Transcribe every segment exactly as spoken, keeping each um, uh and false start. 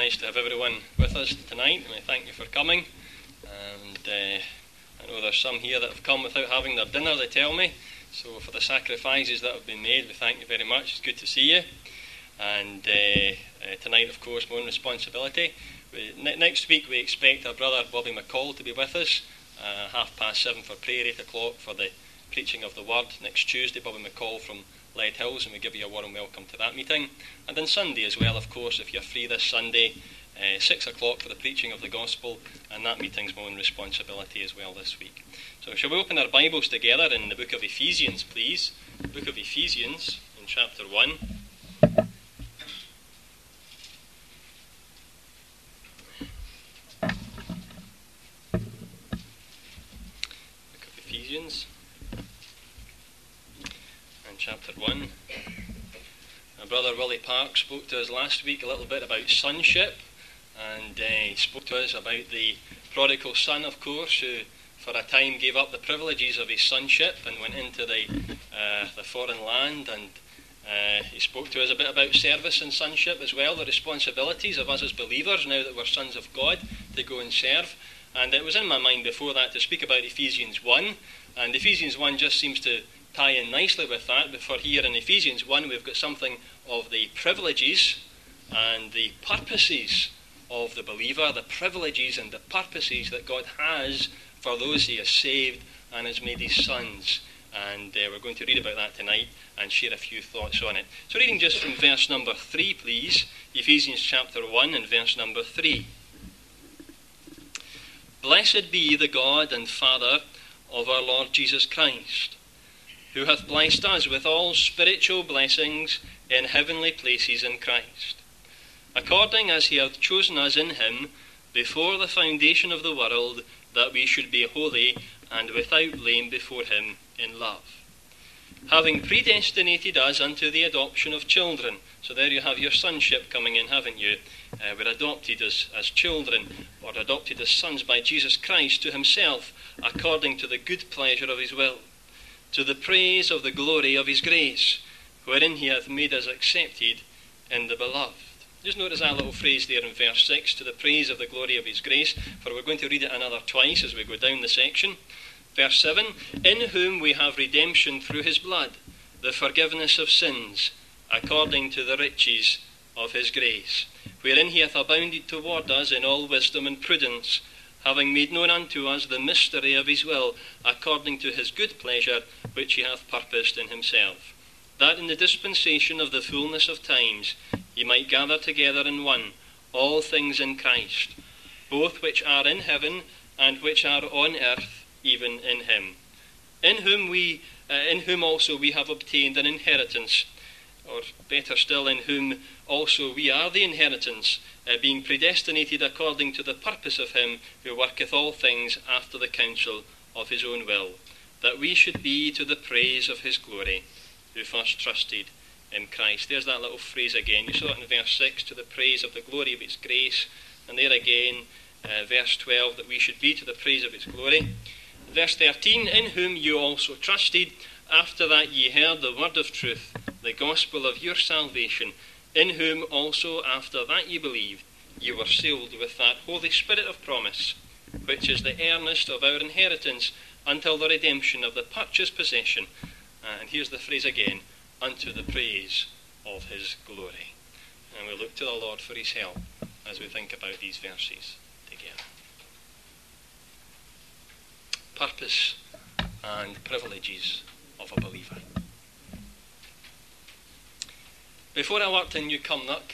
nice to have everyone with us tonight, and I thank you for coming. And uh, I know there's some here that have come without having their dinner, they tell me. So for the sacrifices that have been made, we thank you very much. It's good to see you. And uh, uh, tonight, of course, my own responsibility. We, ne- next week we expect our brother Bobby McCall to be with us, uh, half past seven for prayer, eight o'clock for the preaching of the word. Next Tuesday, Bobby McCall from Lead Hills, and we give you a warm welcome to that meeting. And then Sunday as well, of course, if you're free this Sunday, uh, six o'clock for the preaching of the gospel, and that meeting's my own responsibility as well this week. So shall we open our Bibles together in the book of Ephesians, please? The book of Ephesians in chapter one. Book of Ephesians. Chapter one. My brother Willie Park spoke to us last week a little bit about sonship, and uh, he spoke to us about the prodigal son, of course, who for a time gave up the privileges of his sonship and went into the uh, the foreign land, and uh, he spoke to us a bit about service and sonship as well, the responsibilities of us as believers now that we're sons of God to go and serve. And it was in my mind before that to speak about Ephesians one, and Ephesians one just seems to tie in nicely with that. But for here in Ephesians one, we've got something of the privileges and the purposes of the believer, the privileges and the purposes that God has for those he has saved and has made his sons. And uh, we're going to read about that tonight and share a few thoughts on it. So reading just from verse number three, please. Ephesians chapter one and verse number three. Blessed be the God and Father of our Lord Jesus Christ, who hath blessed us with all spiritual blessings in heavenly places in Christ, according as he hath chosen us in him before the foundation of the world, that we should be holy and without blame before him in love, having predestinated us unto the adoption of children. So there you have your sonship coming in, haven't you? Uh, we're adopted as, as children, or adopted as sons by Jesus Christ to himself, according to the good pleasure of his will, to the praise of the glory of his grace, wherein he hath made us accepted in the beloved. Just notice that little phrase there in verse six, to the praise of the glory of his grace, for we're going to read it another twice as we go down the section. Verse seven, in whom we have redemption through his blood, the forgiveness of sins, according to the riches of his grace, wherein he hath abounded toward us in all wisdom and prudence, having made known unto us the mystery of his will, according to his good pleasure, which he hath purposed in himself, that in the dispensation of the fullness of times he might gather together in one all things in Christ, both which are in heaven and which are on earth, even in him, in whom we, uh, in whom also we have obtained an inheritance, or better still, in whom also we are the inheritance, uh, being predestinated according to the purpose of him who worketh all things after the counsel of his own will, that we should be to the praise of his glory, who first trusted in Christ. There's that little phrase again. You saw it in verse six, to the praise of the glory of his grace, and there again, uh, verse twelve, that we should be to the praise of his glory. Verse thirteen, in whom you also trusted, after that ye heard the word of truth, the gospel of your salvation, in whom also after that ye believed, ye were sealed with that Holy Spirit of promise, which is the earnest of our inheritance, until the redemption of the purchased possession. Uh, and here's the phrase again, unto the praise of his glory. And we look to the Lord for his help as we think about these verses together. Purpose and privileges of a believer. Before I worked in New Cumnock,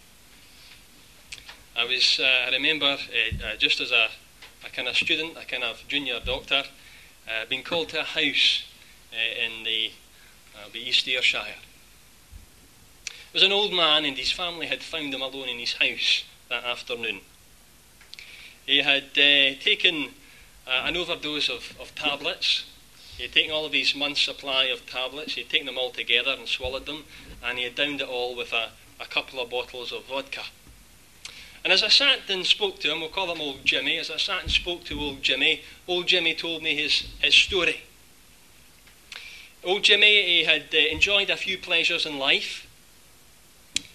I was, uh, I remember, uh, uh, just as a, a kind of student, a kind of junior doctor, uh, being called to a house uh, in the, uh, the East Ayrshire. It was an old man, and his family had found him alone in his house that afternoon. He had uh, taken uh, an overdose of, of tablets. He had taken all of his month's supply of tablets. He had taken them all together and swallowed them, and he had downed it all with a, a couple of bottles of vodka. And as I sat and spoke to him, we'll call him old Jimmy, as I sat and spoke to old Jimmy, old Jimmy told me his, his story. Old Jimmy, he had uh, enjoyed a few pleasures in life.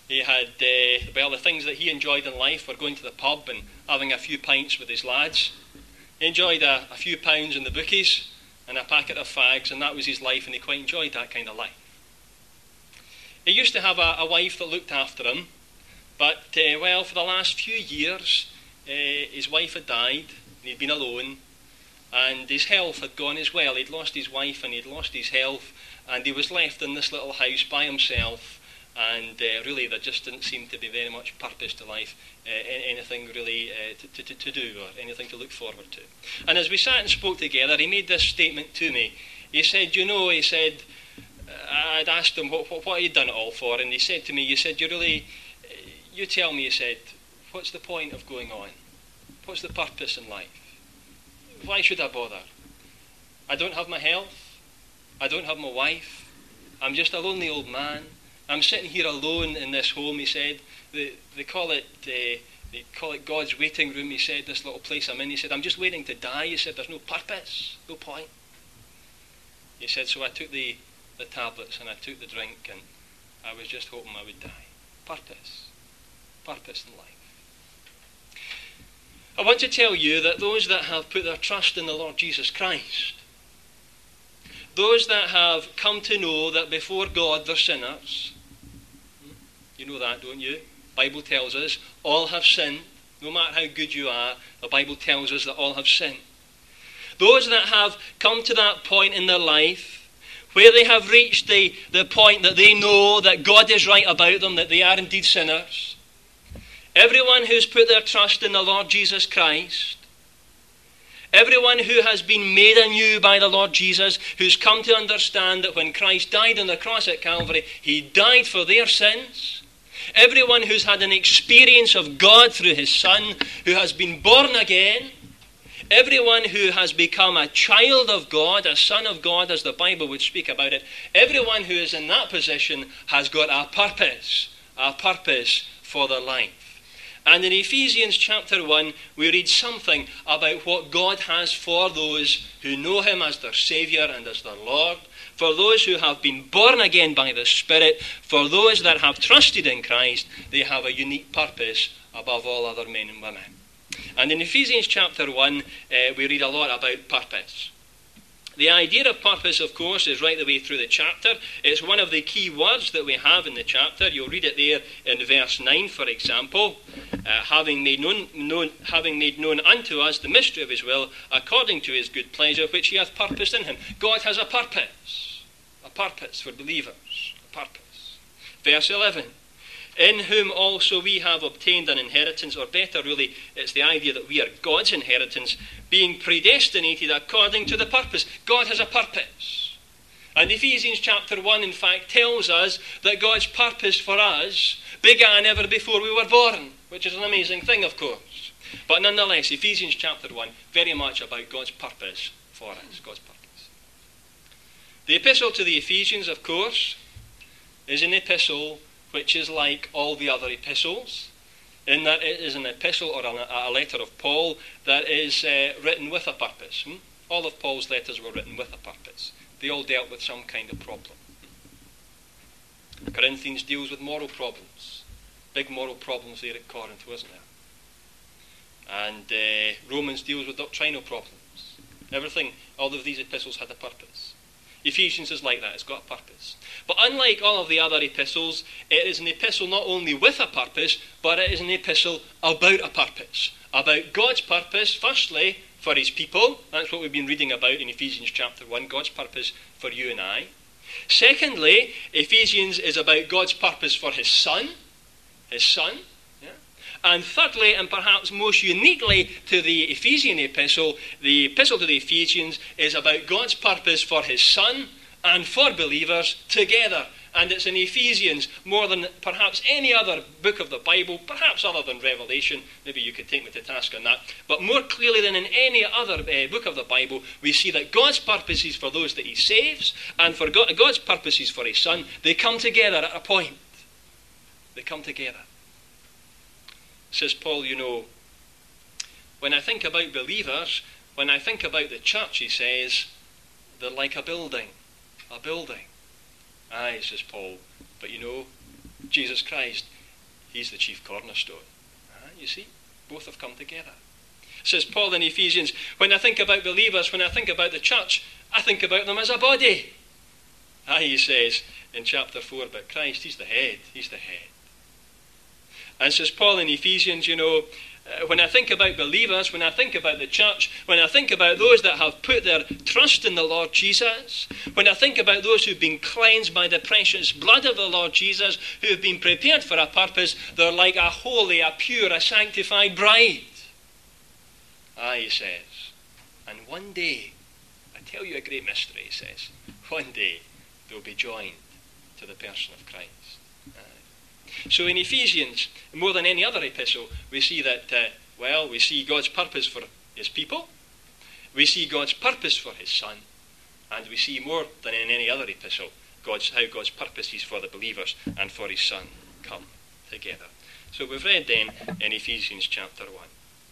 He had, uh, well, the things that he enjoyed in life were going to the pub and having a few pints with his lads. He enjoyed a, a few pounds in the bookies and a packet of fags, and that was his life, and he quite enjoyed that kind of life. He used to have a, a wife that looked after him, but, uh, well, for the last few years, uh, his wife had died, and he'd been alone, and his health had gone as well. He'd lost his wife and he'd lost his health, and he was left in this little house by himself, and uh, really there just didn't seem to be very much purpose to life, uh, anything really uh, to, to, to do or anything to look forward to. And as we sat and spoke together, he made this statement to me. He said, you know, he said, I'd asked him what, what, what he'd done it all for, and he said to me, you said, you really, you tell me, he said, what's the point of going on? What's the purpose in life? Why should I bother? I don't have my health. I don't have my wife. I'm just a lonely old man. I'm sitting here alone in this home, he said. They, they call it uh, they call it God's waiting room, he said, this little place I'm in. He said, I'm just waiting to die. He said, there's no purpose, no point. He said, so I took the, the tablets and I took the drink, and I was just hoping I would die. Purpose. Purpose in life. I want to tell you that those that have put their trust in the Lord Jesus Christ, those that have come to know that before God they're sinners, you know that, don't you? The Bible tells us all have sinned. No matter how good you are, the Bible tells us that all have sinned. Those that have come to that point in their life where they have reached the, the point that they know that God is right about them, that they are indeed sinners. Everyone who's put their trust in the Lord Jesus Christ, everyone who has been made anew by the Lord Jesus, who's come to understand that when Christ died on the cross at Calvary, he died for their sins. Everyone who's had an experience of God through his Son, who has been born again, everyone who has become a child of God, a son of God, as the Bible would speak about it, everyone who is in that position has got a purpose, a purpose for their life. And in Ephesians chapter one, we read something about what God has for those who know him as their Saviour and as their Lord, for those who have been born again by the Spirit, for those that have trusted in Christ. They have a unique purpose above all other men and women. And in Ephesians chapter one, uh, we read a lot about purpose. The idea of purpose, of course, is right the way through the chapter. It's one of the key words that we have in the chapter. You'll read it there in verse nine, for example. Uh, having made known, known, having made known unto us the mystery of his will, according to his good pleasure, which he hath purposed in him. God has a purpose. A purpose for believers. A purpose. Verse eleven. In whom also we have obtained an inheritance, or better really, it's the idea that we are God's inheritance, being predestinated according to the purpose. God has a purpose. And Ephesians chapter one, in fact, tells us that God's purpose for us began ever before we were born, which is an amazing thing, of course. But nonetheless, Ephesians chapter one, very much about God's purpose for us, God's purpose. The epistle to the Ephesians, of course, is an epistle which is like all the other epistles, in that it is an epistle or a, a letter of Paul that is uh, written with a purpose. Hmm? All of Paul's letters were written with a purpose. They all dealt with some kind of problem. Corinthians deals with moral problems. Big moral problems there at Corinth, wasn't there? And uh, Romans deals with doctrinal problems. Everything, all of these epistles had a purpose. Ephesians is like that, it's got a purpose. But unlike all of the other epistles, it is an epistle not only with a purpose, but it is an epistle about a purpose. About God's purpose, firstly, for his people. That's what we've been reading about in Ephesians chapter one, God's purpose for you and I. Secondly, Ephesians is about God's purpose for his Son. His Son. Yeah. And thirdly, and perhaps most uniquely to the Ephesian epistle, the epistle to the Ephesians is about God's purpose for his Son and for believers together. And it's in Ephesians more than perhaps any other book of the Bible, perhaps other than Revelation. Maybe you could take me to task on that. But more clearly than in any other uh, book of the Bible, we see that God's purposes for those that he saves and for God, God's purposes for his Son, they come together at a point. They come together. Says Paul, you know, when I think about believers, when I think about the church, he says, they're like a building. A building. Aye, says Paul, but you know, Jesus Christ, he's the chief cornerstone. Ah, you see, both have come together. Says Paul in Ephesians, when I think about believers, when I think about the church, I think about them as a body. Ah, he says in chapter four, but Christ, he's the head, he's the head. And says Paul in Ephesians, you know, uh, when I think about believers, when I think about the church, when I think about those that have put their trust in the Lord Jesus, when I think about those who've been cleansed by the precious blood of the Lord Jesus, who have been prepared for a purpose, they're like a holy, a pure, a sanctified bride. Ah, he says, and one day, I tell you a great mystery, he says, one day they'll be joined to the person of Christ. So in Ephesians, more than any other epistle, we see that, uh, well, we see God's purpose for his people, we see God's purpose for his Son, and we see more than in any other epistle, God's, how God's purposes for the believers and for his Son come together. So we've read then in Ephesians chapter one.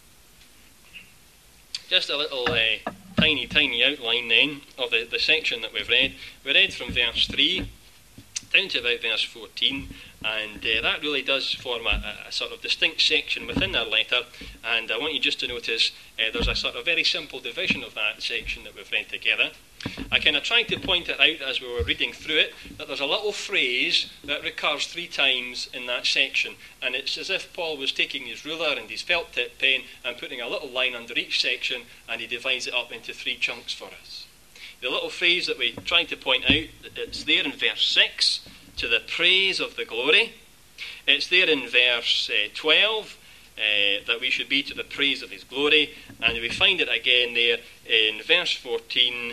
Just a little uh, tiny, tiny outline then of the, the section that we've read. We read from verse three down to about verse fourteen, and uh, that really does form a, a sort of distinct section within our letter, and I want you just to notice uh, there's a sort of very simple division of that section that we've read together. I kind of tried to point it out as we were reading through it, that there's a little phrase that recurs three times in that section, and it's as if Paul was taking his ruler and his felt tip pen and putting a little line under each section, and he divides it up into three chunks for us. The little phrase that we tried to point out, it's there in verse six, to the praise of the glory. It's there in verse uh, twelve, uh, that we should be to the praise of his glory, and we find it again there in verse fourteen,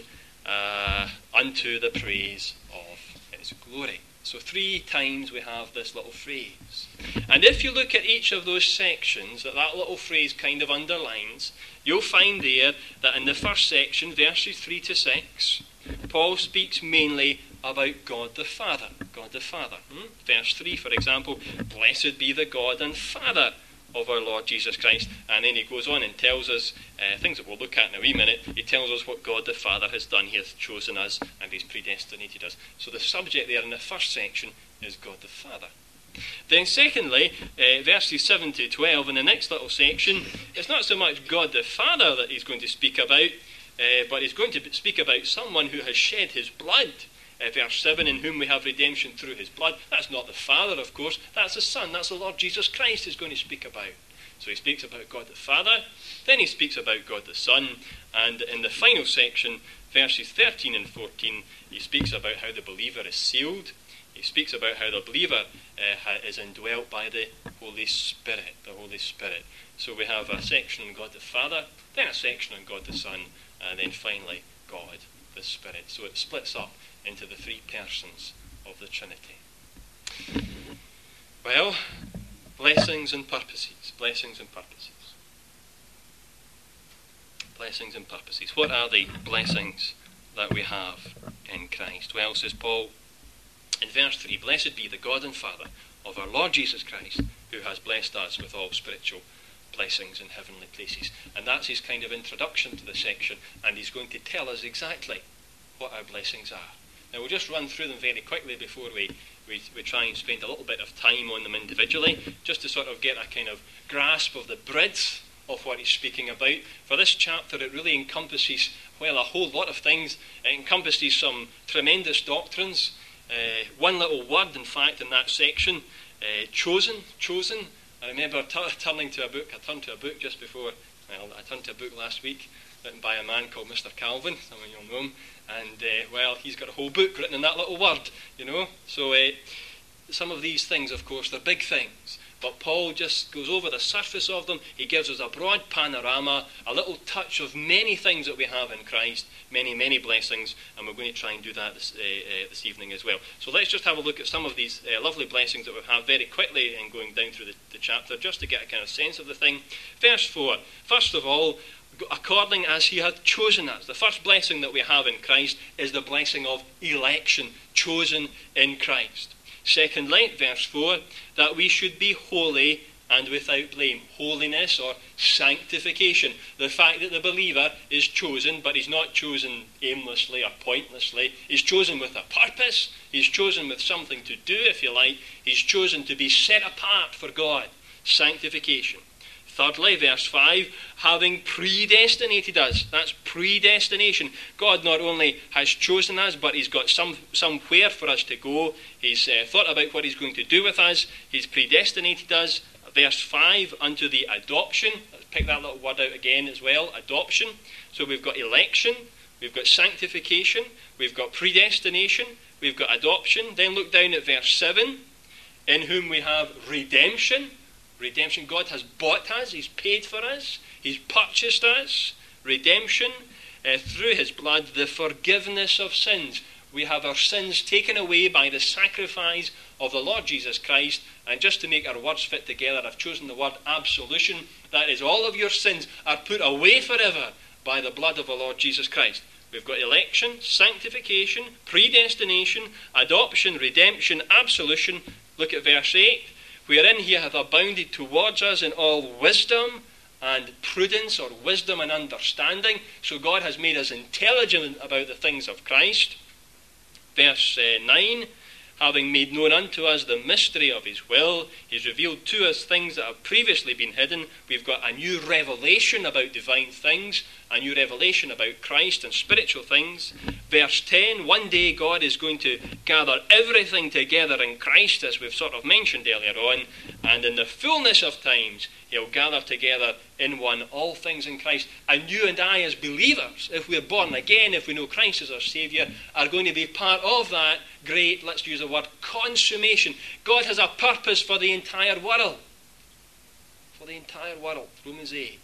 uh, unto the praise of his glory. So three times we have this little phrase. And if you look at each of those sections that that little phrase kind of underlines, you'll find there that in the first section, verses three to six, Paul speaks mainly about God the Father. God the Father. Hmm? Verse three, for example, blessed be the God and Father of our Lord Jesus Christ. And then he goes on and tells us uh, things that we'll look at in a wee minute. He tells us what God the Father has done. He has chosen us and he's predestinated us. So the subject there in the first section is God the Father. Then secondly, uh, verses seven to twelve in the next little section, it's not so much God the Father that he's going to speak about, uh, but he's going to speak about someone who has shed his blood. Uh, verse seven, in whom we have redemption through his blood. That's not the Father, of course. That's the Son. That's the Lord Jesus Christ he's going to speak about. So he speaks about God the Father. Then he speaks about God the Son. And in the final section, verses thirteen and fourteen, he speaks about how the believer is sealed. He speaks about how the believer uh, is indwelt by the Holy Spirit. The Holy Spirit. So we have a section on God the Father, then a section on God the Son, and then finally God the Spirit. So it splits up into the three persons of the Trinity. Well, blessings and purposes. Blessings and purposes. Blessings and purposes. What are the blessings that we have in Christ? Well, says Paul in verse three, blessed be the God and Father of our Lord Jesus Christ, who has blessed us with all spiritual blessings in heavenly places. And that's his kind of introduction to the section, and he's going to tell us exactly what our blessings are. Now we'll just run through them very quickly before we, we, we try and spend a little bit of time on them individually, just to sort of get a kind of grasp of the breadth of what he's speaking about. For this chapter it really encompasses, well, a whole lot of things. It encompasses some tremendous doctrines. Uh, one little word, in fact, in that section, uh, chosen, chosen. I remember t- turning to a book, I turned to a book just before, well, I turned to a book last week, written by a man called Mister Calvin, some of you will know him, and, uh, well, he's got a whole book written in that little word, you know. So uh, some of these things, of course, they're big things, but Paul just goes over the surface of them. He gives us a broad panorama, a little touch of many things that we have in Christ, many, many blessings, and we're going to try and do that this, uh, uh, this evening as well. So let's just have a look at some of these uh, lovely blessings that we have very quickly and going down through the, the chapter, just to get a kind of sense of the thing. Verse four, first of all, according as he hath chosen us. The first blessing that we have in Christ is the blessing of election, chosen in Christ. Secondly, verse four, that we should be holy and without blame. Holiness or sanctification. The fact that the believer is chosen, but he's not chosen aimlessly or pointlessly. He's chosen with a purpose. He's chosen with something to do, if you like. He's chosen to be set apart for God. Sanctification. Thirdly, verse five, having predestinated us. That's predestination. God not only has chosen us, but he's got some somewhere for us to go. He's uh, thought about what he's going to do with us. He's predestinated us. Verse five, unto the adoption. Let's pick that little word out again as well. Adoption. So we've got election. We've got sanctification. We've got predestination. We've got adoption. Then look down at verse seven, in whom we have redemption. Redemption. God has bought us. He's paid for us. He's purchased us. Redemption. Uh, through his blood, the forgiveness of sins. We have our sins taken away by the sacrifice of the Lord Jesus Christ. And just to make our words fit together, I've chosen the word absolution. That is, all of your sins are put away forever by the blood of the Lord Jesus Christ. We've got election, sanctification, predestination, adoption, redemption, absolution. Look at verse eight. Wherein he hath abounded towards us in all wisdom and prudence, or wisdom and understanding. So God has made us intelligent about the things of Christ. Verse uh, nine, having made known unto us the mystery of his will, he's revealed to us things that have previously been hidden. We've got a new revelation about divine things, a new revelation about Christ and spiritual things. Verse ten, one day God is going to gather everything together in Christ, as we've sort of mentioned earlier on, and in the fullness of times he'll gather together in one all things in Christ. And you and I as believers, if we're born again, if we know Christ as our Saviour, are going to be part of that great, let's use the word, consummation. God has a purpose for the entire world. For the entire world. Romans eight.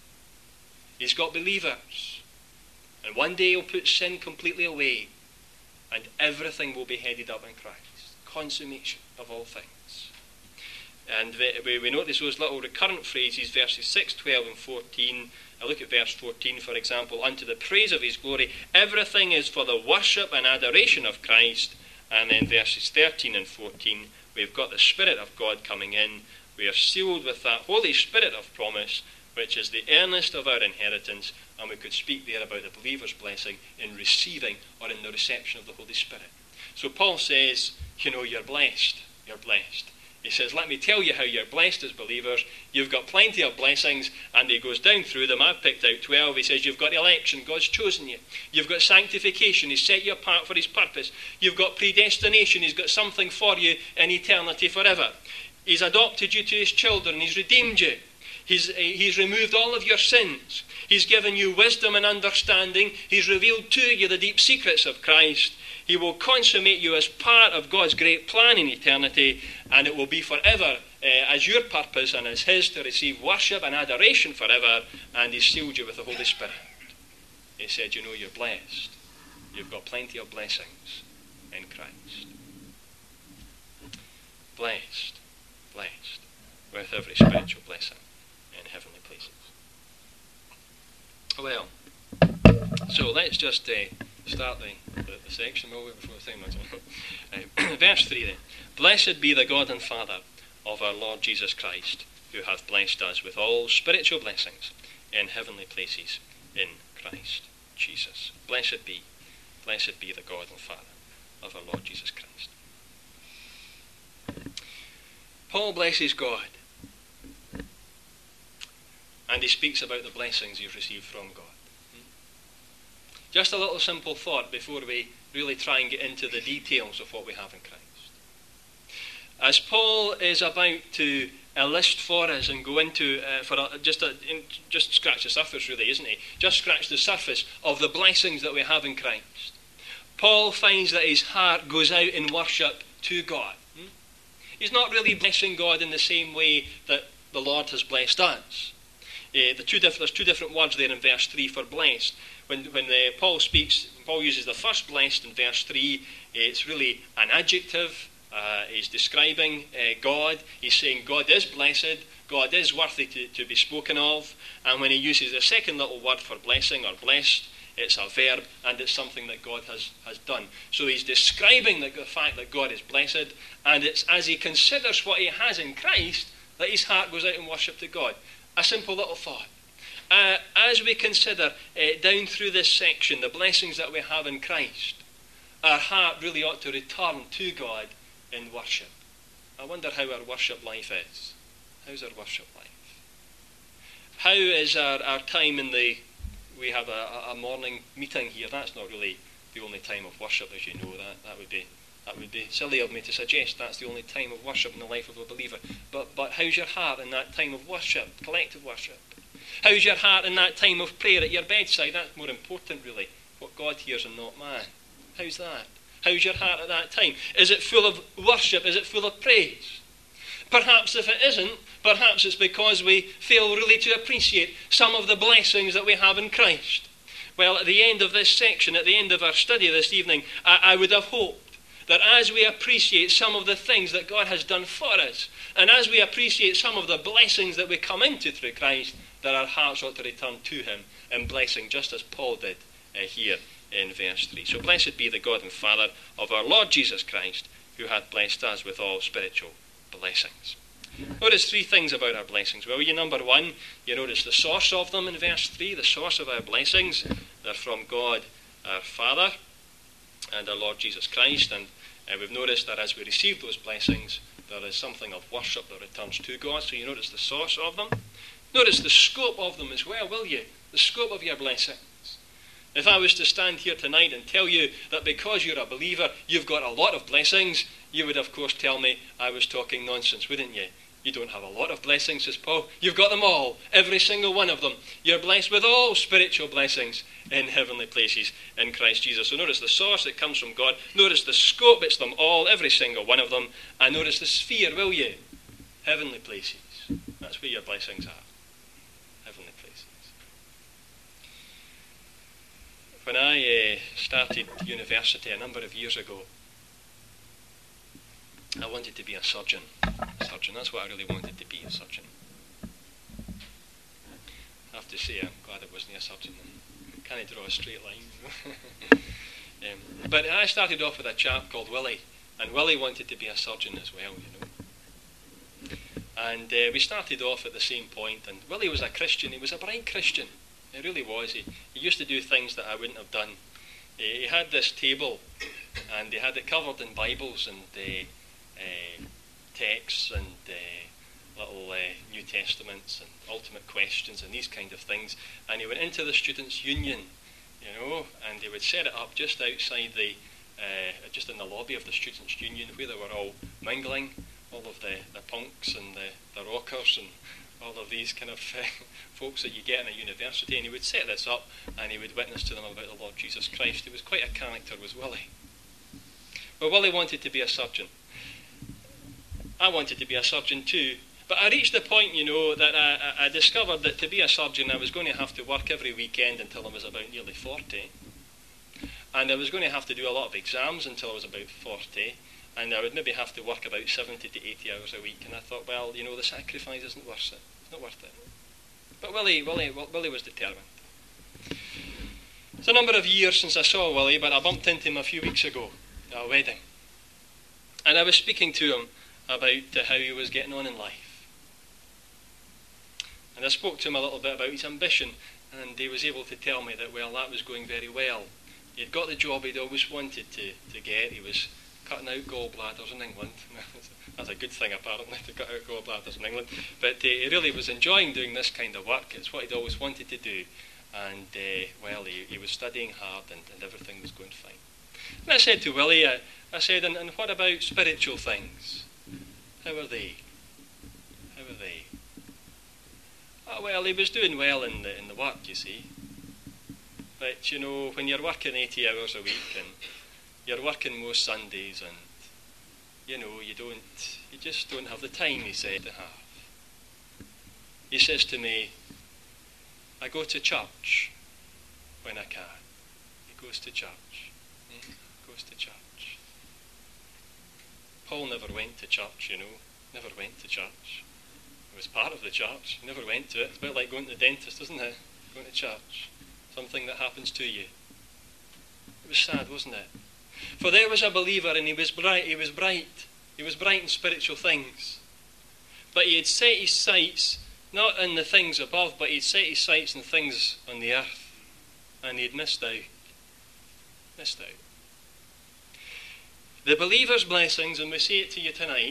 He's got believers. And one day he'll put sin completely away. And everything will be headed up in Christ. Consummation of all things. And we, we notice those little recurrent phrases, verses six, twelve and fourteen. I look at verse fourteen, for example. Unto the praise of his glory, everything is for the worship and adoration of Christ. And then verses thirteen and fourteen, we've got the Spirit of God coming in. We are sealed with that Holy Spirit of promise, which is the earnest of our inheritance. And we could speak there about the believer's blessing in receiving or in the reception of the Holy Spirit. So Paul says, you know, you're blessed. You're blessed. He says, let me tell you how you're blessed as believers. You've got plenty of blessings, and he goes down through them. I've picked out twelve. He says, you've got election. God's chosen you. You've got sanctification. He's set you apart for his purpose. You've got predestination. He's got something for you in eternity forever. He's adopted you to his children. He's redeemed you. He's, he's removed all of your sins. He's given you wisdom and understanding. He's revealed to you the deep secrets of Christ. He will consummate you as part of God's great plan in eternity, and it will be forever uh, as your purpose and as his to receive worship and adoration forever, and he's sealed you with the Holy Spirit. He said, you know, you're blessed. You've got plenty of blessings in Christ. Blessed, blessed, with every spiritual blessing in heavenly places. Well, so let's just uh, start the, the, the section well, before the thing uh, verse three then. Blessed be the God and Father of our Lord Jesus Christ, who hath blessed us with all spiritual blessings in heavenly places in Christ Jesus. Blessed be, blessed be the God and Father of our Lord Jesus Christ. Paul blesses God, and he speaks about the blessings he's received from God. Just a little simple thought before we really try and get into the details of what we have in Christ. As Paul is about to list for us and go into, uh, for a, just, a, in, just scratch the surface really, isn't he? Just scratch the surface of the blessings that we have in Christ. Paul finds that his heart goes out in worship to God. Hmm? He's not really blessing God in the same way that the Lord has blessed us. Uh, the two diff- there's two different words there in verse three for blessed. When, when uh, Paul speaks, Paul uses the first blessed in verse three. Uh, it's really an adjective. Uh, he's describing uh, God. He's saying God is blessed. God is worthy to, to be spoken of. And when he uses the second little word for blessing or blessed, it's a verb, and it's something that God has, has done. So he's describing the, the fact that God is blessed, and it's as he considers what he has in Christ that his heart goes out in worship to God? A simple little thought. Uh, as we consider uh, down through this section the blessings that we have in Christ, our heart really ought to return to God in worship. I wonder how our worship life is. How's our worship life? How is our, our time in the... We have a, a morning meeting here. That's not really the only time of worship, as you know. That that would be that would be silly of me to suggest that's the only time of worship in the life of a believer. But but how's your heart in that time of worship, collective worship? How's your heart in that time of prayer at your bedside? That's more important, really. What God hears and not man. How's that? How's your heart at that time? Is it full of worship? Is it full of praise? Perhaps if it isn't, perhaps it's because we fail really to appreciate some of the blessings that we have in Christ. Well, at the end of this section, at the end of our study this evening, I, I would have hoped that as we appreciate some of the things that God has done for us, and as we appreciate some of the blessings that we come into through Christ, that our hearts ought to return to him in blessing, just as Paul did uh, here in verse three. So blessed be the God and Father of our Lord Jesus Christ, who hath blessed us with all spiritual blessings. Notice three things about our blessings. Well, you number one, you notice the source of them in verse three, the source of our blessings. They're from God our Father and our Lord Jesus Christ. And uh, we've noticed that as we receive those blessings, there is something of worship that returns to God. So you notice the source of them. Notice the scope of them as well, will you? The scope of your blessings. If I was to stand here tonight and tell you that because you're a believer, you've got a lot of blessings, you would of course tell me I was talking nonsense, wouldn't you? You don't have a lot of blessings, says Paul. You've got them all, every single one of them. You're blessed with all spiritual blessings in heavenly places in Christ Jesus. So notice the source, it comes from God. Notice the scope, it's them all, every single one of them. And notice the sphere, will you? Heavenly places. That's where your blessings are. Heavenly places. When I uh, started university a number of years ago, I wanted to be a surgeon. A surgeon, that's what I really wanted to be, a surgeon. I have to say, I'm glad I wasn't a surgeon. I can't draw a straight line. um, but I started off with a chap called Willie, and Willie wanted to be a surgeon as well, you know. And uh, we started off at the same point, and Willie was a Christian. He was a bright Christian. He really was. He, he used to do things that I wouldn't have done. He, he had this table, and he had it covered in Bibles and uh, uh, texts and uh, little uh, New Testaments and ultimate questions and these kind of things. And he went into the Students' Union, you know, and he would set it up just outside the, uh, just in the lobby of the Students' Union, where they were all mingling, all of the, the punks and the, the rockers and all of these kind of uh, folks that you get in a university. And he would set this up and he would witness to them about the Lord Jesus Christ. He was quite a character, was Willie. Well, Willie wanted to be a surgeon. I wanted to be a surgeon too, but I reached the point, you know, that I, I discovered that to be a surgeon I was going to have to work every weekend until I was about nearly forty, and I was going to have to do a lot of exams until I was about forty, and I would maybe have to work about seventy to eighty hours a week, and I thought, well, you know, the sacrifice isn't worth it. It's not worth it. But Willie, Willie, Willie was determined. It's a number of years since I saw Willie, but I bumped into him a few weeks ago at a wedding, and I was speaking to him about uh, how he was getting on in life. And I spoke to him a little bit about his ambition, and he was able to tell me that, well, that was going very well. He had got the job he'd always wanted to, to get. He was cutting out gallbladders in England. That's a good thing, apparently, to cut out gallbladders in England. But uh, he really was enjoying doing this kind of work. It's what he'd always wanted to do. And, uh, well, he, he was studying hard, and, and everything was going fine. And I said to Willie, uh, I said, and, and what about spiritual things? How are they? How are they? Oh, well, he was doing well in the, in the work, you see. But, you know, when you're working eighty hours a week and you're working most Sundays and, you know, you don't, you just don't have the time, he said, to have. He says to me, I go to church when I can. He goes to church. He goes to church. Paul never went to church, you know, never went to church. He was part of the church, never went to it. It's a bit like going to the dentist, isn't it? Going to church. Something that happens to you. It was sad, wasn't it? For there was a believer and he was bright, he was bright. He was bright in spiritual things. but he had set his sights not in the things above, but he'd set his sights on things on the earth. And he'd missed out. Missed out. The believer's blessings, and we say it to you tonight,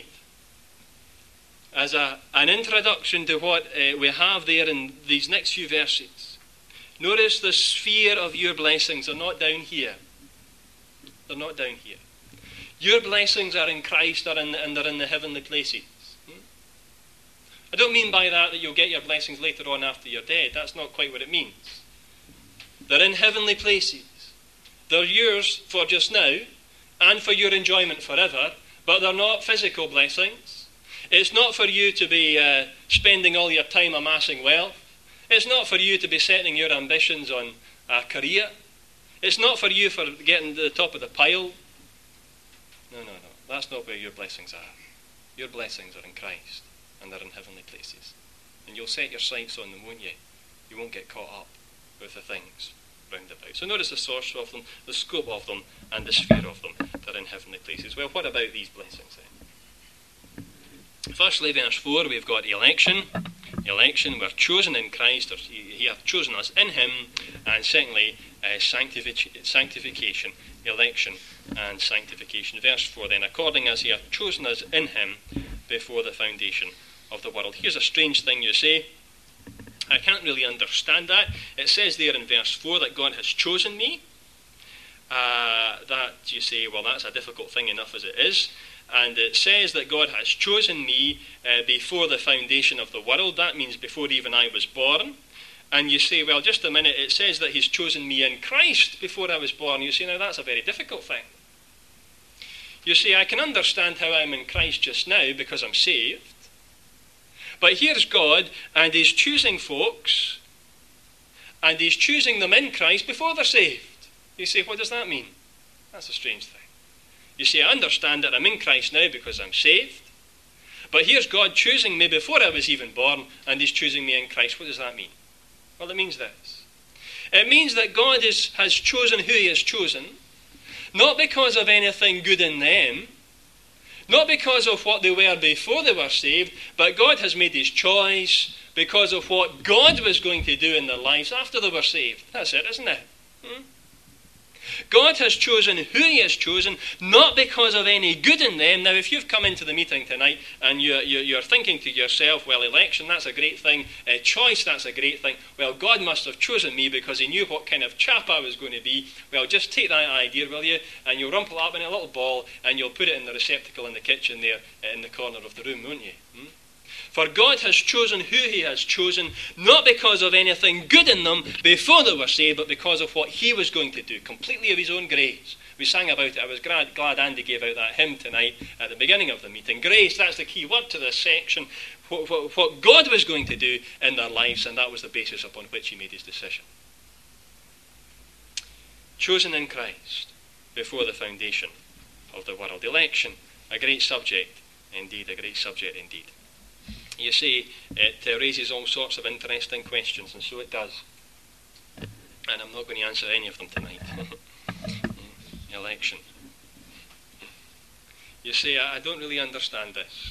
as a, an introduction to what uh, we have there in these next few verses. Notice the sphere of your blessings are not down here. They're not down here. Your blessings are in Christ, are in, and they're in the heavenly places. Hmm? I don't mean by that that you'll get your blessings later on after you're dead. That's not quite what it means. They're in heavenly places. They're yours for just now and for your enjoyment forever, but they're not physical blessings. It's not for you to be uh, spending all your time amassing wealth. It's not for you to be setting your ambitions on a career. It's not for you for getting to the top of the pile. No, no, no. That's not where your blessings are. Your blessings are in Christ, and they're in heavenly places. And you'll set your sights on them, won't you? You won't get caught up with the things round about. So notice the source of them, the scope of them, and the sphere of them. They're in heavenly places. Well, what about these blessings then? Firstly, verse four, we've got election. Election, we're chosen in Christ, or he hath chosen us in him. And secondly, uh, sanctific- sanctification, election and sanctification. Verse four then, according as he hath chosen us in him before the foundation of the world. Here's a strange thing you say. I can't really understand that. It says there in verse four that God has chosen me. Uh, that you say, well, that's a difficult thing enough as it is. And it says that God has chosen me uh, before the foundation of the world. That means before even I was born. And you say, well, just a minute, it says that he's chosen me in Christ before I was born. You say, now that's a very difficult thing. You see, I can understand how I'm in Christ just now because I'm saved. But here's God, and he's choosing folks, and he's choosing them in Christ before they're saved. You say, what does that mean? That's a strange thing. You see, I understand that I'm in Christ now because I'm saved. But here's God choosing me before I was even born, and he's choosing me in Christ. What does that mean? Well, it means this. It means that God is, has chosen who he has chosen, not because of anything good in them, not because of what they were before they were saved, but God has made his choice because of what God was going to do in their lives after they were saved. That's it, isn't it? Hmm? God has chosen who he has chosen, not because of any good in them. Now, if you've come into the meeting tonight and you're, you're thinking to yourself, well, election, that's a great thing. Uh, choice, that's a great thing. Well, God must have chosen me because he knew what kind of chap I was going to be. Well, just take that idea, will you? And you'll rumple up in a little ball and you'll put it in the receptacle in the kitchen there uh, in the corner of the room, won't you? Hmm? For God has chosen who he has chosen, not because of anything good in them before they were saved, but because of what he was going to do, completely of his own grace. We sang about it. I was glad, glad Andy gave out that hymn tonight at the beginning of the meeting. Grace, that's the key word to this section. What, what, what God was going to do in their lives, and that was the basis upon which he made his decision. Chosen in Christ before the foundation of the world. Election, a great subject indeed, a great subject indeed. You see, it uh, raises all sorts of interesting questions, and so it does. And I'm not going to answer any of them tonight. Election. You see, I, I don't really understand this.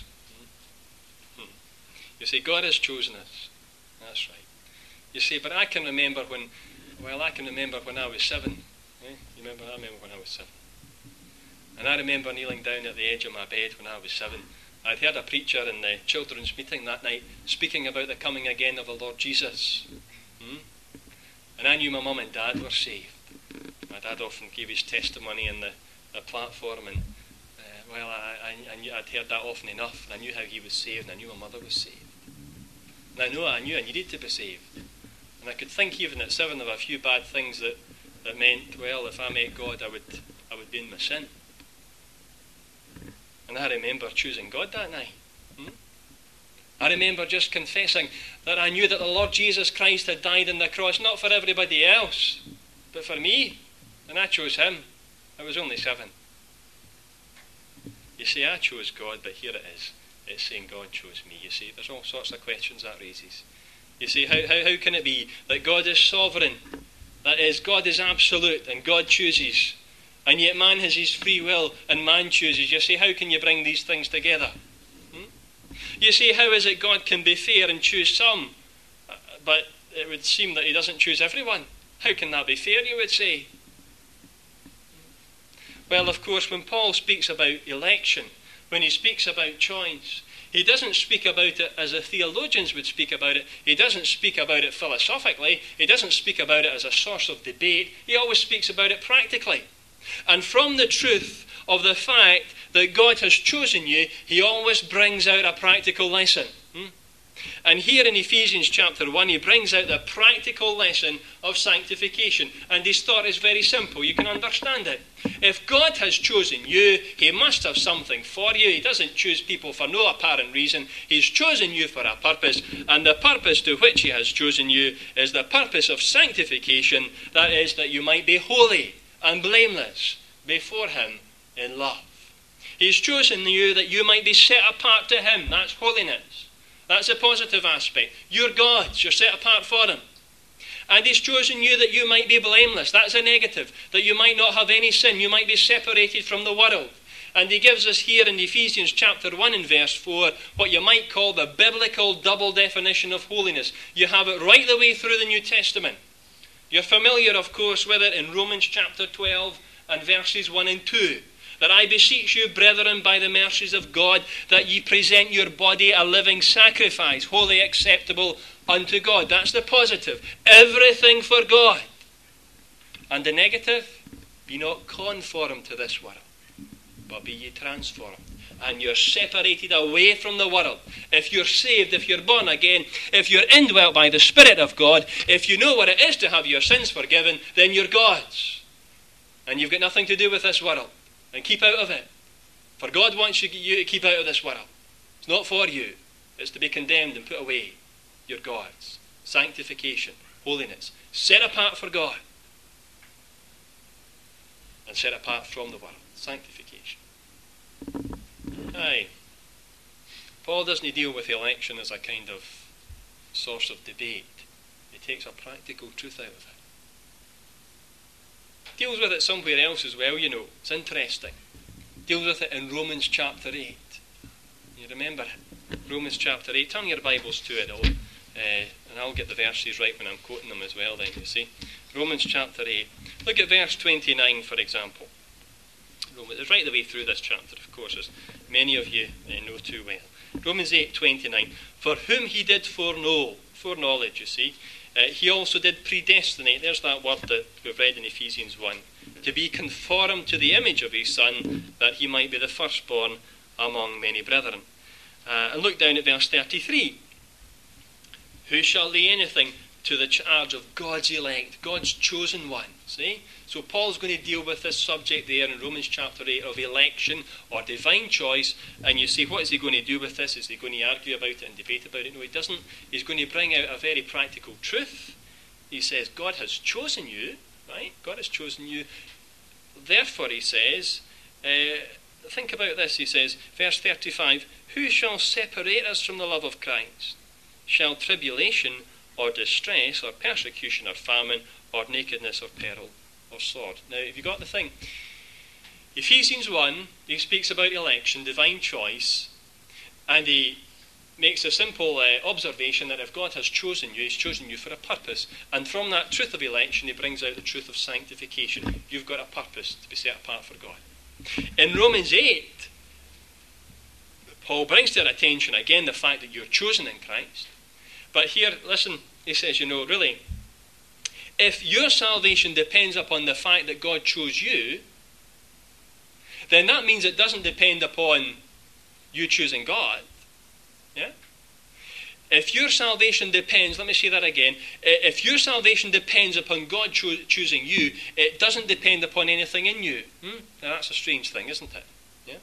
You see, God has chosen us. That's right. You see, but I can remember when, well, I can remember when I was seven. Eh? You remember? I remember when I was seven. And I remember kneeling down at the edge of my bed when I was seven. I'd heard a preacher in the children's meeting that night speaking about the coming again of the Lord Jesus. Hmm? And I knew my mum and dad were saved. My dad often gave his testimony in the, the platform, and uh, well, I, I, I knew, I'd heard that often enough, and I knew how he was saved, and I knew my mother was saved. And I know I knew I needed to be saved. And I could think even at seven of a few bad things that, that meant, well, if I met God, I would I would be in my sin. And I remember choosing God that night. Hmm? I remember just confessing that I knew that the Lord Jesus Christ had died on the cross, not for everybody else, but for me. And I chose him. I was only seven. You see, I chose God, but here it is. It's saying God chose me. You see, there's all sorts of questions that raises. You see, how, how, how can it be that God is sovereign? That is, God is absolute and God chooses. And yet man has his free will and man chooses. You say, how can you bring these things together? Hmm? You see, how is it God can be fair and choose some, but it would seem that he doesn't choose everyone? How can that be fair, you would say? Well, of course, when Paul speaks about election, when he speaks about choice, he doesn't speak about it as the theologians would speak about it. He doesn't speak about it philosophically. He doesn't speak about it as a source of debate. He always speaks about it practically. And from the truth of the fact that God has chosen you, he always brings out a practical lesson. Hmm? And here in Ephesians chapter one, he brings out the practical lesson of sanctification. And his thought is very simple. You can understand it. If God has chosen you, he must have something for you. He doesn't choose people for no apparent reason. He's chosen you for a purpose. And the purpose to which he has chosen you is the purpose of sanctification. That is, that you might be holy and blameless before him in love. He's chosen you that you might be set apart to him. That's holiness. That's a positive aspect. You're God's. You're set apart for him. And he's chosen you that you might be blameless. That's a negative. That you might not have any sin. You might be separated from the world. And he gives us here in Ephesians chapter one and verse four what you might call the biblical double definition of holiness. You have it right the way through the New Testament. You're familiar, of course, with it in Romans chapter twelve and verses one and two. That I beseech you, brethren, by the mercies of God, that ye present your body a living sacrifice, wholly acceptable unto God. That's the positive. Everything for God. And the negative, be not conformed to this world, but be ye transformed. And you're separated away from the world. If you're saved, if you're born again, if you're indwelt by the Spirit of God, if you know what it is to have your sins forgiven, then you're God's. And you've got nothing to do with this world. And keep out of it. For God wants you to keep out of this world. It's not for you. It's to be condemned and put away. You're God's. Sanctification, holiness, set apart for God. And set apart from the world. Sanctification. Aye. Paul doesn't deal with election as a kind of source of debate. He takes a practical truth out of it. Deals with it somewhere else as well, you know. It's interesting. Deals with it in Romans chapter eight. You remember Romans chapter eight? Turn your Bibles to it all. Uh, and I'll get the verses right when I'm quoting them as well then, you see. Romans chapter eight. Look at verse twenty-nine, for example. It's right the way through this chapter, of course, as many of you uh, know too well. Romans eight twenty-nine. For whom he did foreknow, foreknowledge, you see, Uh, he also did predestinate, there's that word that we've read in Ephesians one, to be conformed to the image of his Son, that he might be the firstborn among many brethren. Uh, and look down at verse thirty-three. Who shall lay anything to the charge of God's elect, God's chosen ones? See? So Paul's going to deal with this subject there in Romans chapter eight of election or divine choice. And you see, what is he going to do with this? Is he going to argue about it and debate about it? No, he doesn't. He's going to bring out a very practical truth. He says, God has chosen you, right? God has chosen you. Therefore, he says, uh, think about this. He says, verse thirty-five, who shall separate us from the love of Christ? Shall tribulation or distress or persecution or famine or nakedness or peril or sword? Now, have you got the thing? Ephesians one, he speaks about election, divine choice, and he makes a simple uh, observation that if God has chosen you, he's chosen you for a purpose. And from that truth of election, he brings out the truth of sanctification. You've got a purpose to be set apart for God. In Romans eight, Paul brings to our attention again the fact that you're chosen in Christ. But here, listen, he says, you know, really, if your salvation depends upon the fact that God chose you, then that means it doesn't depend upon you choosing God. Yeah? If your salvation depends, let me say that again, if your salvation depends upon God cho- choosing you, it doesn't depend upon anything in you. Hmm? Now that's a strange thing, isn't it? Yeah?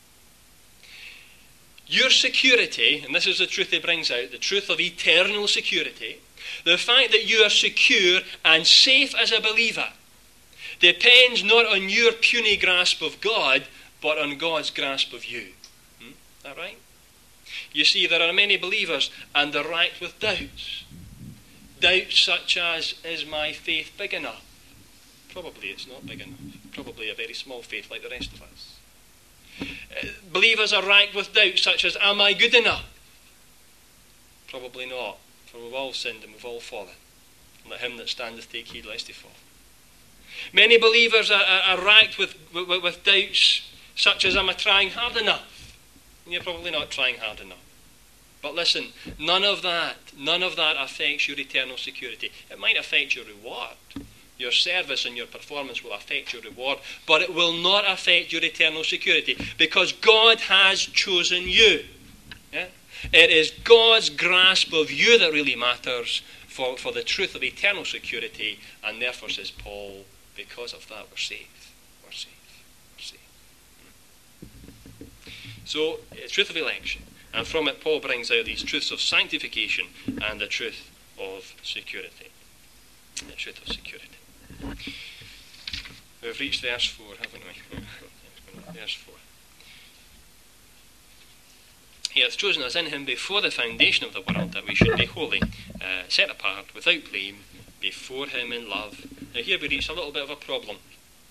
Your security, and this is the truth he brings out, the truth of eternal security, the fact that you are secure and safe as a believer, depends not on your puny grasp of God, but on God's grasp of you. Hmm? Is that right? You see, there are many believers, and they're racked with doubts. Doubts such as, is my faith big enough? Probably it's not big enough. Probably a very small faith like the rest of us. Uh, believers are racked with doubts such as, am I good enough? Probably not, for we've all sinned and we've all fallen. Let him that standeth take heed lest he fall. Many believers are, are, are racked with, with, with doubts such as, am I trying hard enough? And you're probably not trying hard enough. But listen, none of that, none of that affects your eternal security. It might affect your reward. Your service and your performance will affect your reward, but it will not affect your eternal security because God has chosen you. Yeah? It is God's grasp of you that really matters for, for the truth of eternal security, and therefore, says Paul, because of that we're saved. We're saved. We're saved. So, it's truth of election. And from it, Paul brings out these truths of sanctification and the truth of security. The truth of security. We've reached verse four, haven't we? Verse four. He hath chosen us in him before the foundation of the world, that we should be holy, uh, set apart, without blame, before him in love. Now here we reach a little bit of a problem.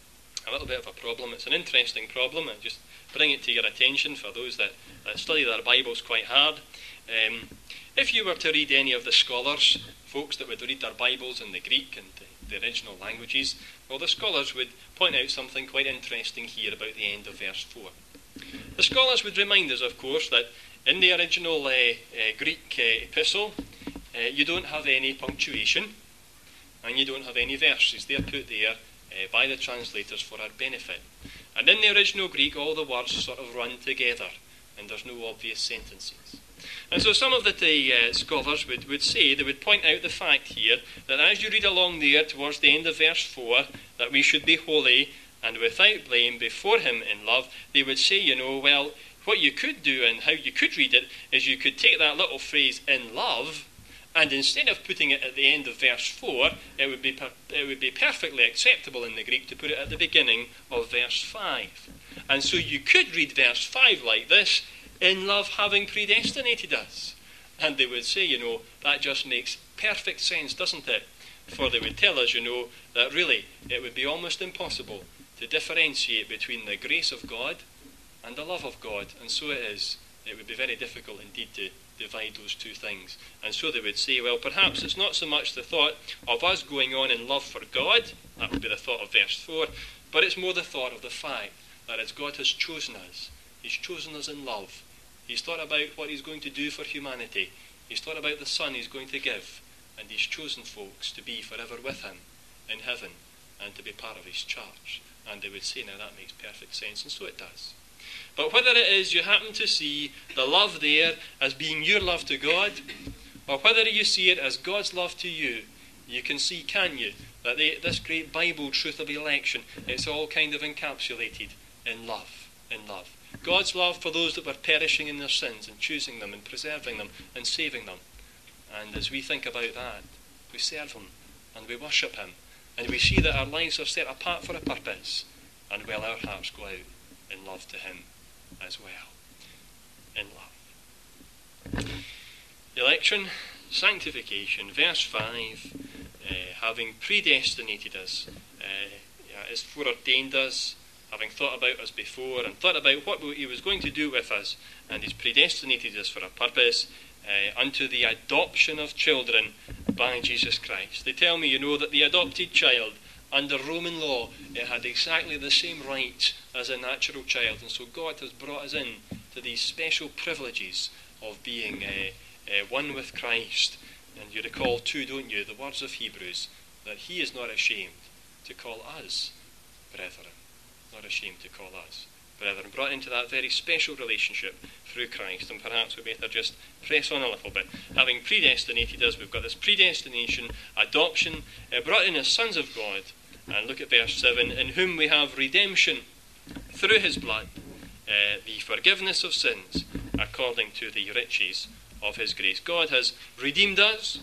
A little bit of a problem. It's an interesting problem. I just bring it to your attention for those that, that study their Bibles quite hard. Um, if you were to read any of the scholars, folks that would read their Bibles in the Greek and the, the original languages, well, the scholars would point out something quite interesting here about the end of verse four. The scholars would remind us, of course, that in the original uh, uh, Greek uh, epistle, uh, you don't have any punctuation and you don't have any verses. They're put there uh, by the translators for our benefit. And in the original Greek, all the words sort of run together and there's no obvious sentences. And so some of the uh, scholars would, would say, they would point out the fact here that as you read along there towards the end of verse four, that we should be holy and without blame before him in love, they would say, you know, well, what you could do and how you could read it is you could take that little phrase in love, and instead of putting it at the end of verse four, it would be per- it would be perfectly acceptable in the Greek to put it at the beginning of verse five. And so you could read verse five like this, in love having predestinated us. And they would say, you know, that just makes perfect sense, doesn't it? For they would tell us, you know, that really it would be almost impossible to differentiate between the grace of God and the love of God. And so it is. It would be very difficult indeed to divide those two things. And so they would say, well, perhaps it's not so much the thought of us going on in love for God, that would be the thought of verse four, but it's more the thought of the fact that as God has chosen us, he's chosen us in love. He's thought about what he's going to do for humanity. He's thought about the Son he's going to give, and he's chosen folks to be forever with him in heaven and to be part of his church. And they would say, now that makes perfect sense, and so it does. But whether it is you happen to see the love there as being your love to God, or whether you see it as God's love to you, you can see, can you, that they, this great Bible truth of election, it's all kind of encapsulated in love, in love. God's love for those that were perishing in their sins and choosing them and preserving them and saving them. And as we think about that, we serve him and we worship him and we see that our lives are set apart for a purpose, and well, our hearts go out in love to him as well. In love. Election, sanctification, verse five, uh, having predestinated us, uh, yeah, is foreordained us, having thought about us before and thought about what he was going to do with us, and he's predestinated us for a purpose, uh, unto the adoption of children by Jesus Christ. They tell me, you know, that the adopted child under Roman law, it had exactly the same rights as a natural child, and so God has brought us in to these special privileges of being uh, uh, one with Christ. And you recall too, don't you, the words of Hebrews, that he is not ashamed to call us brethren. Not ashamed to call us brethren. Brought into that very special relationship through Christ. And perhaps we better just press on a little bit. Having predestinated us, we've got this predestination, adoption, uh, brought in as sons of God. And look at verse seven, in whom we have redemption through his blood, uh, the forgiveness of sins, according to the riches of his grace. God has redeemed us.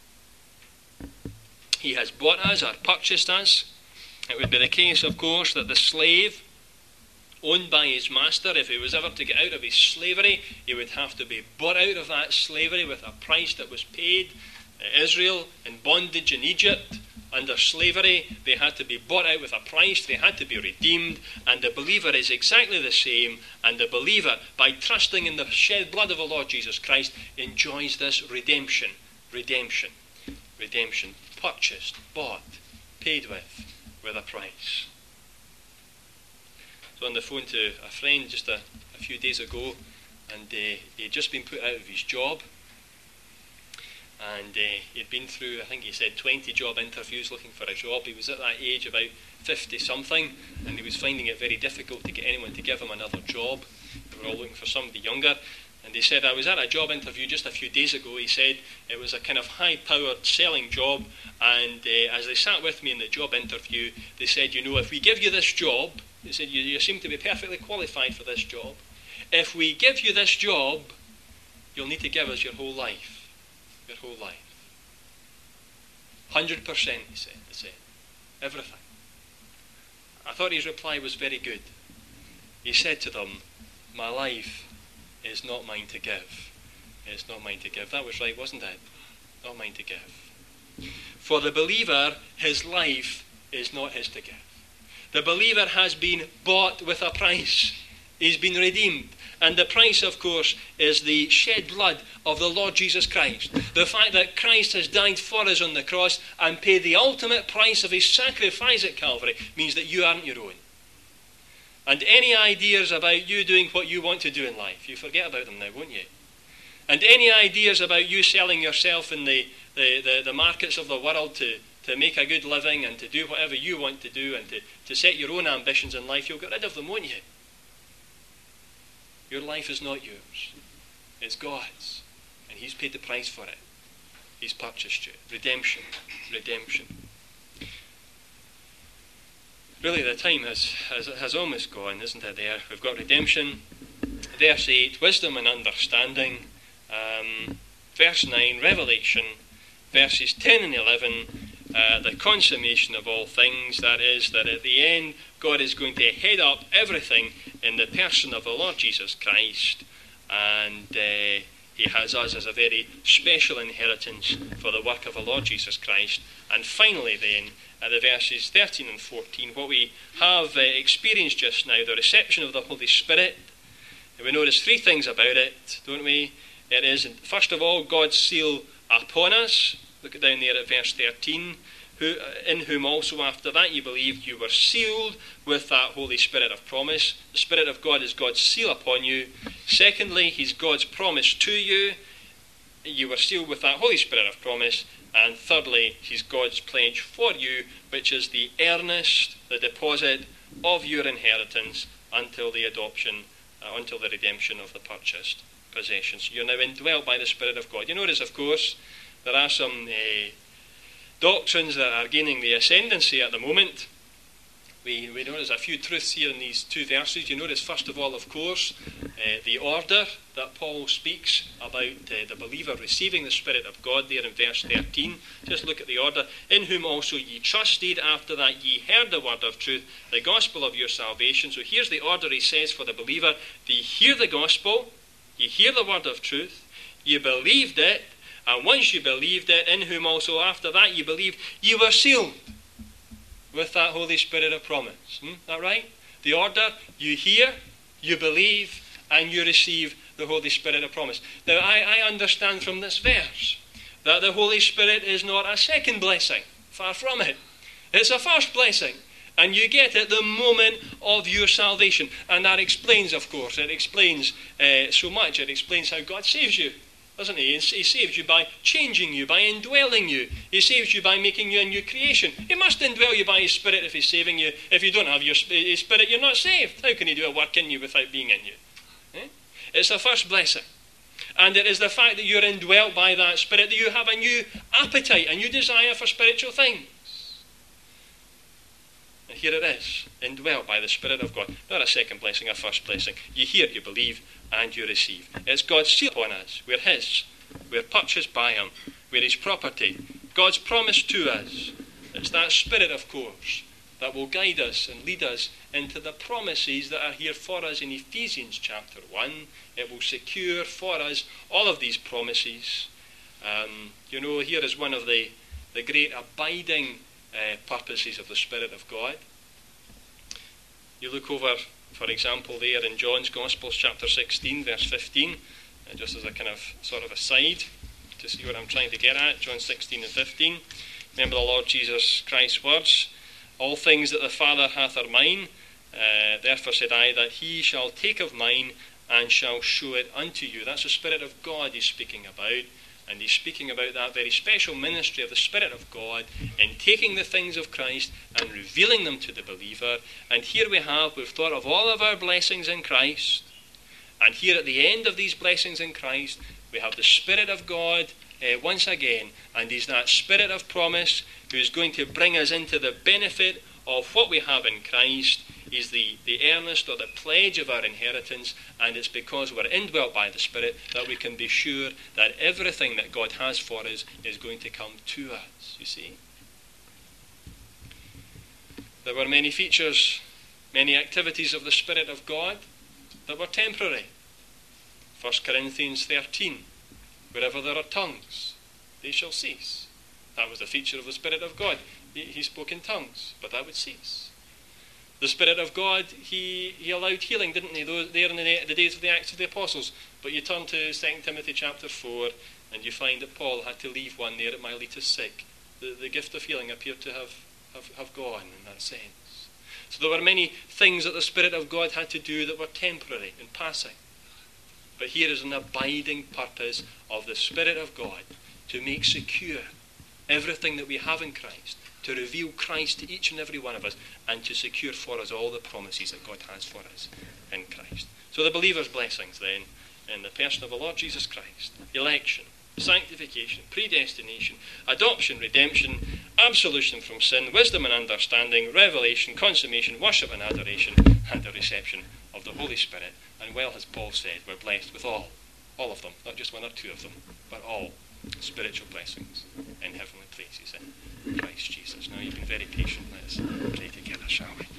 He has bought us or purchased us. It would be the case, of course, that the slave owned by his master, if he was ever to get out of his slavery, he would have to be bought out of that slavery with a price that was paid. Israel in bondage in Egypt, under slavery. They had to be bought out with a price. They had to be redeemed. And the believer is exactly the same. And the believer, by trusting in the shed blood of the Lord Jesus Christ, enjoys this redemption. Redemption. Redemption. Purchased, bought, paid with, with a price. I was on the phone to a friend just a, a few days ago, and uh, he had just been put out of his job. And uh, he'd been through, I think he said, twenty job interviews looking for a job. He was at that age, about fifty-something, and he was finding it very difficult to get anyone to give him another job. They were all looking for somebody younger. And he said, I was at a job interview just a few days ago. He said it was a kind of high-powered selling job. And uh, as they sat with me in the job interview, they said, you know, if we give you this job, they said, you, you seem to be perfectly qualified for this job. If we give you this job, you'll need to give us your whole life. Your whole life. one hundred percent, he said. He said. Everything. I thought his reply was very good. He said to them, my life is not mine to give. It's not mine to give. That was right, wasn't it? Not mine to give. For the believer, his life is not his to give. The believer has been bought with a price. He's been redeemed. And the price, of course, is the shed blood of the Lord Jesus Christ. The fact that Christ has died for us on the cross and paid the ultimate price of his sacrifice at Calvary means that you aren't your own. And any ideas about you doing what you want to do in life, you forget about them now, won't you? And any ideas about you selling yourself in the, the, the, the markets of the world to, to make a good living and to do whatever you want to do and to, to set your own ambitions in life, you'll get rid of them, won't you? Your life is not yours. It's God's. And he's paid the price for it. He's purchased you. Redemption. Redemption. Really, the time has, has, has almost gone, isn't it, there? We've got redemption. Verse eight, wisdom and understanding. Um, verse nine, revelation. Verses ten and eleven, uh, the consummation of all things. That is, that at the end, God is going to head up everything in the person of the Lord Jesus Christ. And uh, he has us as a very special inheritance for the work of the Lord Jesus Christ. And finally then, at the verses thirteen and fourteen, what we have uh, experienced just now, the reception of the Holy Spirit. And we notice three things about it, don't we? It is, first of all, God's seal upon us. Look down there at verse thirteen. Who, in whom also after that you believed, you were sealed with that Holy Spirit of promise. The Spirit of God is God's seal upon you. Secondly, he's God's promise to you. You were sealed with that Holy Spirit of promise. And thirdly, he's God's pledge for you, which is the earnest, the deposit of your inheritance until the adoption, uh, until the redemption of the purchased possessions. You're now indwelt by the Spirit of God. You notice, of course, there are some uh, doctrines that are gaining the ascendancy at the moment. We, we notice a few truths here in these two verses. You notice, first of all, of course, uh, the order that Paul speaks about uh, the believer receiving the Spirit of God there in verse thirteen. Just look at the order. In whom also ye trusted, after that ye heard the word of truth, the gospel of your salvation. So here's the order he says for the believer. Ye hear the gospel, ye hear the word of truth, ye believed it, and once you believed it, in whom also after that you believed, you were sealed with that Holy Spirit of promise. Hmm? Is that right? The order, you hear, you believe, and you receive the Holy Spirit of promise. Now, I, I understand from this verse that the Holy Spirit is not a second blessing. Far from it. It's a first blessing. And you get it the moment of your salvation. And that explains, of course, it explains uh, so much. It explains how God saves you. Doesn't he? He saves you by changing you, by indwelling you. He saves you by making you a new creation. He must indwell you by his Spirit if he's saving you. If you don't have your his Spirit, you're not saved. How can he do a work in you without being in you? Eh? It's the first blessing. And it is the fact that you're indwelt by that Spirit that you have a new appetite, a new desire for spiritual things. And here it is, indwelt by the Spirit of God. Not a second blessing, a first blessing. You hear, you believe, and you receive. It's God's seal upon us. We're his. We're purchased by him. We're his property. God's promise to us. It's that Spirit, of course, that will guide us and lead us into the promises that are here for us in Ephesians chapter one. It will secure for us all of these promises. Um, you know, here is one of the, the great abiding uh, purposes of the Spirit of God. You look over, for example, there in John's Gospel, chapter sixteen, verse fifteen, uh, just as a kind of sort of aside to see what I'm trying to get at, John sixteen and fifteen. Remember the Lord Jesus Christ's words, all things that the Father hath are mine, uh, therefore said I, that he shall take of mine and shall show it unto you. That's the Spirit of God he's speaking about. And he's speaking about that very special ministry of the Spirit of God in taking the things of Christ and revealing them to the believer. And here we have, we've thought of all of our blessings in Christ. And here at the end of these blessings in Christ, we have the Spirit of God uh, once again. And he's that Spirit of promise who is going to bring us into the benefit of what we have in Christ. Is the, the earnest or the pledge of our inheritance, and it's because we're indwelt by the Spirit that we can be sure that everything that God has for us is going to come to us, you see. There were many features, many activities of the Spirit of God that were temporary. First Corinthians thirteen, wherever there are tongues, they shall cease. That was a feature of the Spirit of God. He, he spoke in tongues, but that would cease. The Spirit of God, he, he allowed healing, didn't he, Those, there in the, the days of the Acts of the Apostles. But you turn to Second Timothy chapter four, and you find that Paul had to leave one there at Miletus sick. The, the gift of healing appeared to have, have, have gone in that sense. So there were many things that the Spirit of God had to do that were temporary and passing. But here is an abiding purpose of the Spirit of God to make secure everything that we have in Christ, to reveal Christ to each and every one of us, and to secure for us all the promises that God has for us in Christ. So the believer's blessings then, in the person of the Lord Jesus Christ: election, sanctification, predestination, adoption, redemption, absolution from sin, wisdom and understanding, revelation, consummation, worship and adoration, and the reception of the Holy Spirit. And well, as Paul said, we're blessed with all, all of them, not just one or two of them, but all spiritual blessings in heavenly places in Christ Jesus. Now, you've been very patient. Let's pray together, shall we?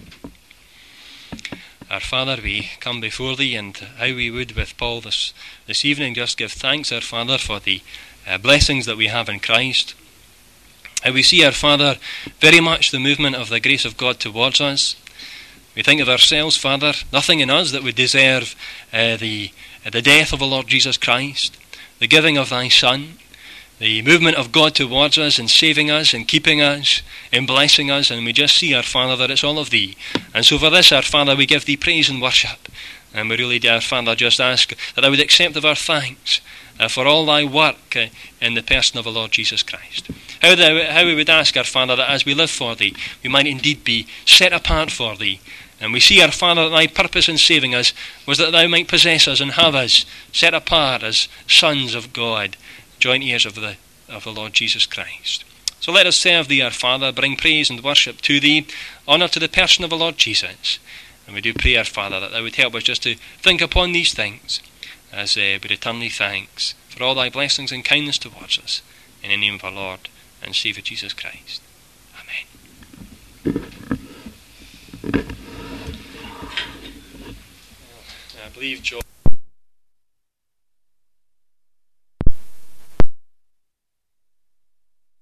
Our Father, we come before Thee, and how we would with Paul this, this evening just give thanks, our Father, for the uh, blessings that we have in Christ. How we see, our Father, very much the movement of the grace of God towards us. We think of ourselves, Father, nothing in us that would deserve uh, the, uh, the death of the Lord Jesus Christ, the giving of Thy Son, the movement of God towards us in saving us, in keeping us, in blessing us, and we just see, our Father, that it's all of Thee. And so for this, our Father, we give Thee praise and worship. And we really, dear Father, just ask that Thou would accept of our thanks uh, for all Thy work uh, in the person of the Lord Jesus Christ. How, thou, how we would ask, our Father, that as we live for Thee, we might indeed be set apart for Thee. And we see, our Father, that Thy purpose in saving us was that Thou might possess us and have us set apart as sons of God, joint heirs of the, of the Lord Jesus Christ. So let us serve Thee, our Father, bring praise and worship to Thee, honour to the person of the Lord Jesus. And we do pray, our Father, that Thou would help us just to think upon these things as uh, we return Thee thanks for all Thy blessings and kindness towards us. In the name of our Lord and Saviour Jesus Christ. Amen. I believe John